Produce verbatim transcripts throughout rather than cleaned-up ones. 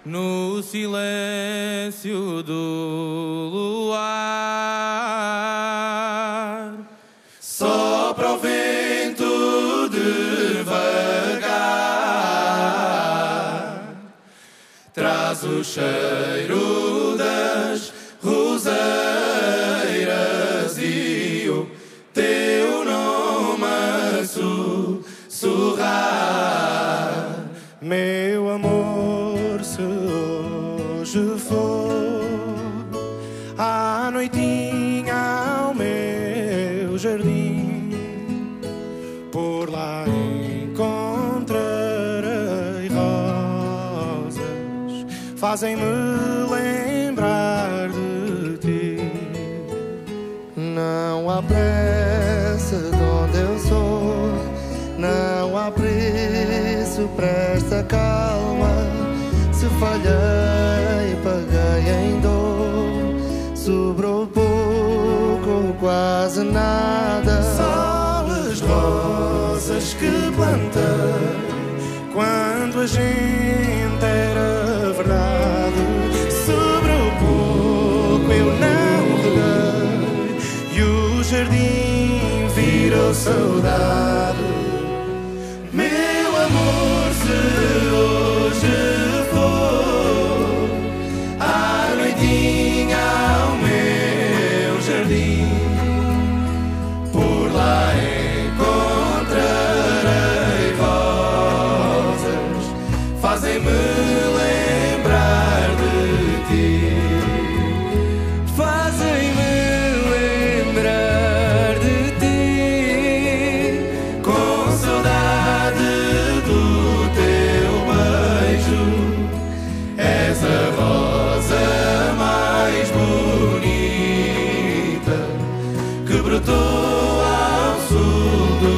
no silêncio do luar. Sopra o vento devagar, traz o cheiro das roseiras e o teu nome a sussurrar. Meu amor, se hoje for à noitinha ao meu jardim, por lá encontrarei rosas, fazem-me lembrar de ti. Não há pressa de onde eu sou, não há preço para esta calma. Se falhei, paguei em dor, sobrou pouco, quase nada. Só as rosas que plantei quando a gente era verdade. Sobrou pouco, eu não reguei e o jardim virou saudade. Meu amor, se hoje for à noitinha ao meu jardim, por lá encontrarei rosas, fazem-me lembrar de ti. Fazem-me lembrar de ti, com saudade do teu beijo. És a rosa mais bonita que brotou ao sul do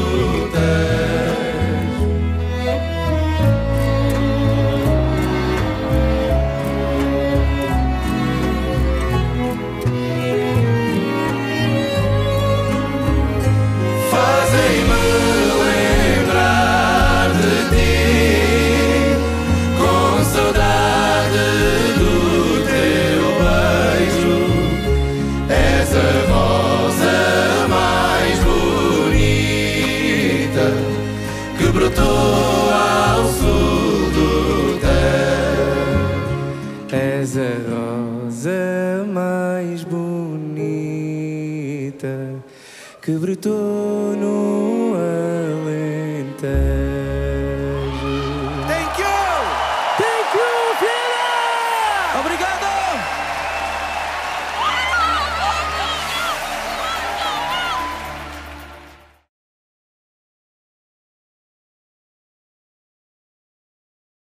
Tejo. Fazem-me lembrar de ti, com saudade do teu beijo. És a rosa mais bonita que brotou ao sul do Tejo. És a rosa mais bonita que brotou no Alentejo.